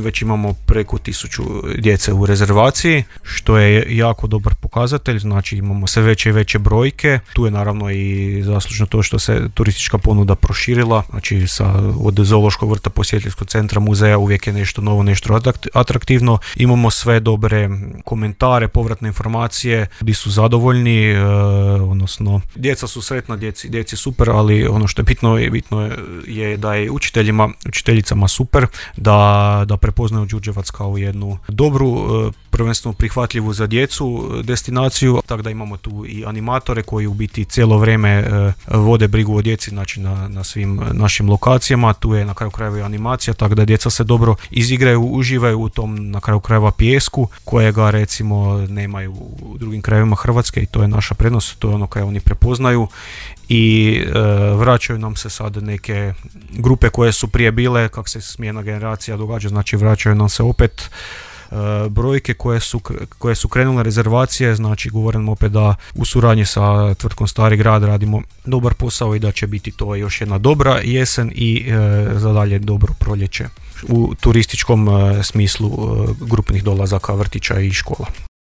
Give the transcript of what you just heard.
već imamo preko 1000 djece u rezervaciji, što je jako dobar pokazatelj, znači imamo sve veće i veće brojke. Tu je naravno i zaslužno to što se turistička ponuda proširila, znači od zoološkog vrta, posjetiteljskog centra, muzeja uvijek je nešto novo, nešto atraktivno. Imamo sve dobre komentare, povratne informacije, ljudi su zadovoljni, odnosno djeca su sretna, djeci super, ali ono što je bitno je da je učiteljicama super, da prepoznaju Đurđevac kao jednu dobru, prvenstveno prihvatljivu za djecu destinaciju, tako da imamo tu i animatore koji u biti cijelo vrijeme vode brigu o djeci, znači na svim našim lokacijama. Tu je na kraju krajeva i animacija, tako da djeca se dobro izigraju, uživaju u tom na kraju krajeva pijesku, kojega recimo nemaju u drugim krajevima Hrvatske, i to je naša prednost, to je ono kaj oni prepoznaju. I vraćaju nam se sad neke grupe koje su prije bile, kako se smjena generacija događa, znači vraćaju nam se opet brojke koje su krenule rezervacije, znači govorim opet da u suradnji sa tvrtkom Stari grad radimo dobar posao i da će biti to još jedna dobra jesen i za dalje dobro proljeće u turističkom smislu grupnih dolazaka vrtića i škola.